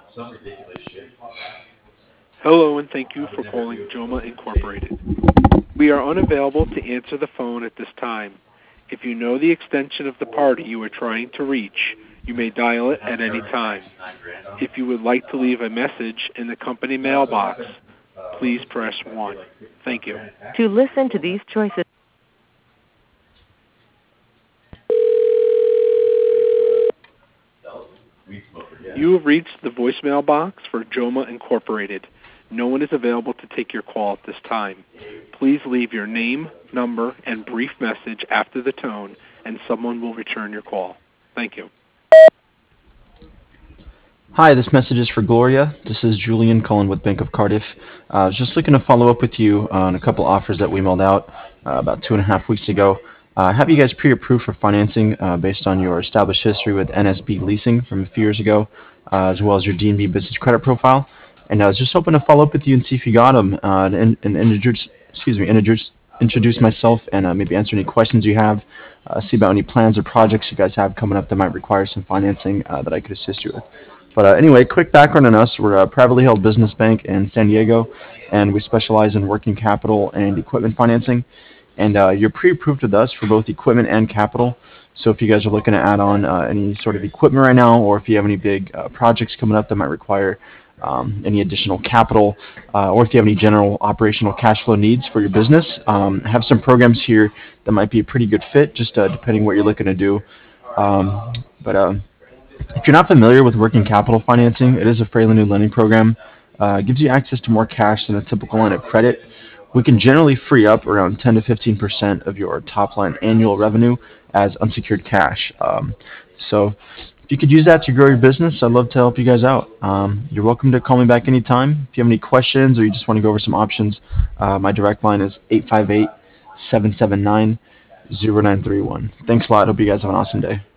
Hello, and thank you for calling Joma Incorporated. We are unavailable to answer the phone at this time. If you know the extension of the party you are trying to reach, you may dial it at any time. If you would like to leave a message in the company mailbox, please press 1. Thank you. To listen to these choices. You have reached the voicemail box for Joma Incorporated. No one is available to take your call at this time. Please leave your name, number, and brief message after the tone, and someone will return your call. Thank you. Hi, this message is for Gloria. This is Julian calling with Bank of Cardiff. I was just looking to follow up with you on a couple offers that we mailed out about 2.5 weeks ago. Have you guys pre-approved for financing based on your established history with NSB Leasing from a few years ago, as well as your D&B business credit profile. And I was just hoping to follow up with you and see if you got them and introduce myself and maybe answer any questions you have, see about any plans or projects you guys have coming up that might require some financing that I could assist you with. But anyway, quick background on us. We're a privately held business bank in San Diego, and we specialize in working capital and equipment financing. And you're pre-approved with us for both equipment and capital. So if you guys are looking to add on any sort of equipment right now, or if you have any big projects coming up that might require any additional capital, or if you have any general operational cash flow needs for your business, have some programs here that might be a pretty good fit, just depending what you're looking to do. But if you're not familiar with working capital financing, it is a fairly new lending program. It gives you access to more cash than a typical line of credit. We can generally free up around 10 to 15% of your top line annual revenue as unsecured cash. So if you could use that to grow your business, I'd love to help you guys out. You're welcome to call me back anytime. If you have any questions or you just want to go over some options, my direct line is 858-779-0931. Thanks a lot. Hope you guys have an awesome day.